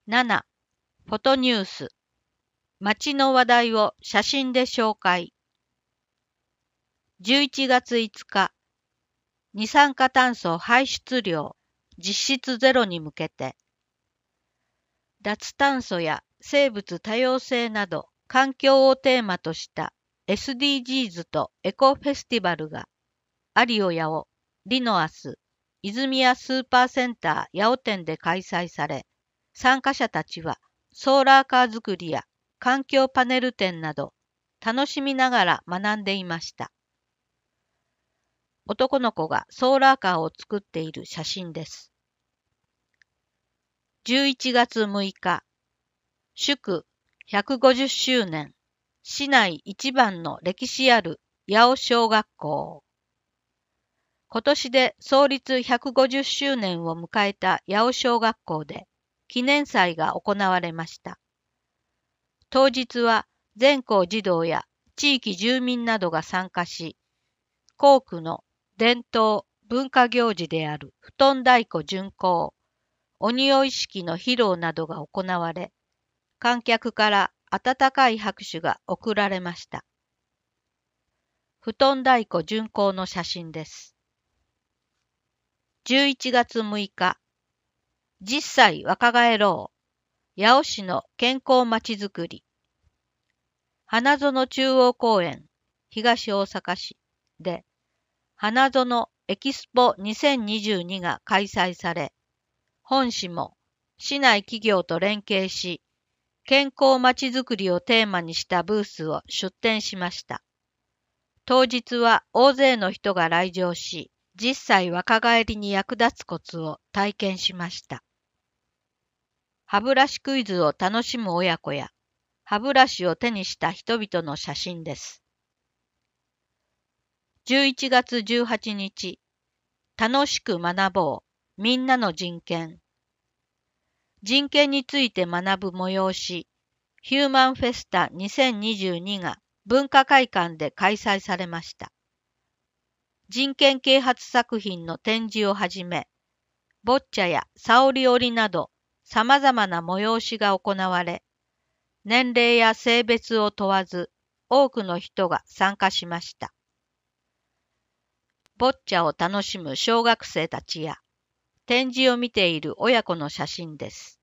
7. フォトニュース。街の話題を写真で紹介。11月5日、二酸化炭素排出量実質ゼロに向けて、脱炭素や生物多様性など環境をテーマとした SDGs とエコフェスティバルがアリオヤオ、リノアス、泉谷スーパーセンター八尾店で開催され、参加者たちはソーラーカー作りや環境パネル展など楽しみながら学んでいました。男の子がソーラーカーを作っている写真です。11月6日、祝150周年、市内一番の歴史ある八尾小学校。今年で創立150周年を迎えた八尾小学校で記念祭が行われました。当日は全校児童や地域住民などが参加し、校区の伝統文化行事である布団太鼓巡行、鬼追い式の披露などが行われ、観客から温かい拍手が送られました。布団太鼓巡行の写真です。11月6日、10歳若返ろう、八尾市の健康まちづくり。花園中央公園、東大阪市で、花園エキスポ2022が開催され、本市も市内企業と連携し、健康まちづくりをテーマにしたブースを出展しました。当日は大勢の人が来場し、10歳若返りに役立つコツを体験しました。歯ブラシクイズを楽しむ親子や、歯ブラシを手にした人々の写真です。11月18日、楽しく学ぼう、みんなの人権。人権について学ぶ催し、ヒューマンフェスタ2022が文化会館で開催されました。人権啓発作品の展示をはじめ、ボッチャやサオリ織など様々な催しが行われ、年齢や性別を問わず多くの人が参加しました。ボッチャを楽しむ小学生たちや、展示を見ている親子の写真です。